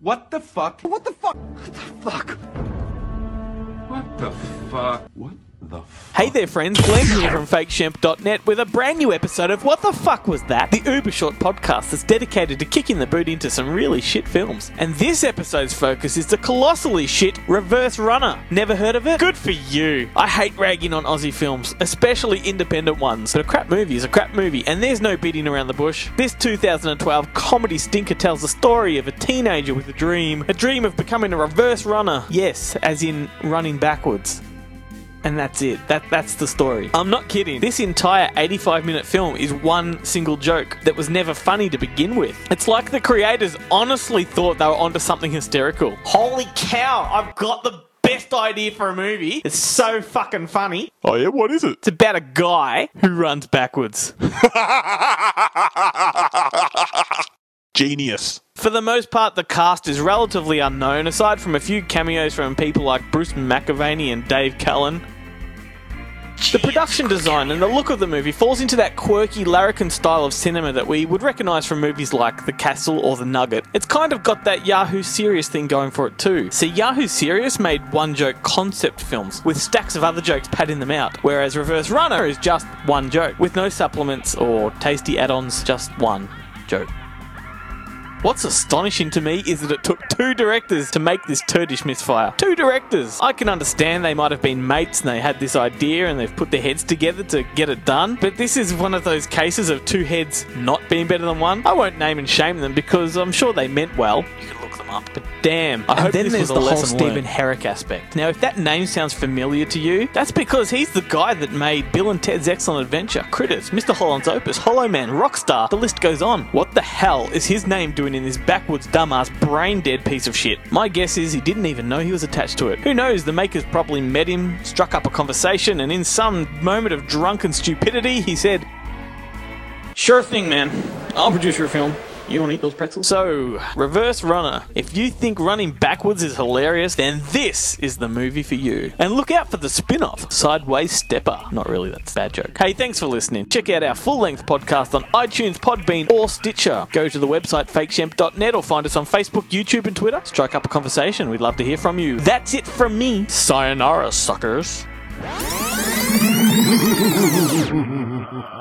What the fuck? What the fuck? What the fuck? What the fuck? What the fuck? Hey there friends, Glenn here from FakeShemp.net with a brand new episode of What the Fuck Was That? The uber short podcast that's dedicated to kicking the boot into some really shit films. And this episode's focus is the colossally shit Reverse Runner. Never heard of it? Good for you. I hate ragging on Aussie films, especially independent ones. But a crap movie is a crap movie, and there's no beating around the bush. This 2012 comedy stinker tells the story of a teenager with a dream of becoming a reverse runner. Yes, as in running backwards. And that's it. That's the story. I'm not kidding. This entire 85-minute film is one single joke that was never funny to begin with. It's like the creators honestly thought they were onto something hysterical. Holy cow, I've got the best idea for a movie. It's so fucking funny. Oh yeah, what is it? It's about a guy who runs backwards. Genius. For the most part, the cast is relatively unknown, aside from a few cameos from people like Bruce McAvaney and Dave Cullen. The production design and the look of the movie falls into that quirky larrikin style of cinema that we would recognise from movies like The Castle or The Nugget. It's kind of got that Yahoo Serious thing going for it too. See, Yahoo Serious made one-joke concept films with stacks of other jokes padding them out, whereas Reverse Runner is just one joke, with no supplements or tasty add-ons, just one joke. What's astonishing to me is that it took two directors to make this turdish misfire. Two directors! I can understand they might have been mates and they had this idea and they've put their heads together to get it done, but this is one of those cases of two heads not being better than one. I won't name and shame them because I'm sure they meant well. You can look them up. But damn, I hope this was a lesson learned. And then there's the whole Stephen Herrick aspect. Now, if that name sounds familiar to you, that's because he's the guy that made Bill and Ted's Excellent Adventure, Critters, Mr. Holland's Opus, Hollow Man, Rockstar, the list goes on. What the hell is his name doing in this backwards, dumbass, brain-dead piece of shit? My guess is he didn't even know he was attached to it. Who knows, the makers probably met him, struck up a conversation, and in some moment of drunken stupidity, he said, "Sure thing, man. I'll produce your film. You want to eat those pretzels?" So, Reverse Runner. If you think running backwards is hilarious, then this is the movie for you. And look out for the spin-off, Sideways Stepper. Not really, that's a bad joke. Hey, thanks for listening. Check out our full-length podcast on iTunes, Podbean, or Stitcher. Go to the website FakeShemp.net or find us on Facebook, YouTube, and Twitter. Strike up a conversation. We'd love to hear from you. That's it from me. Sayonara, suckers.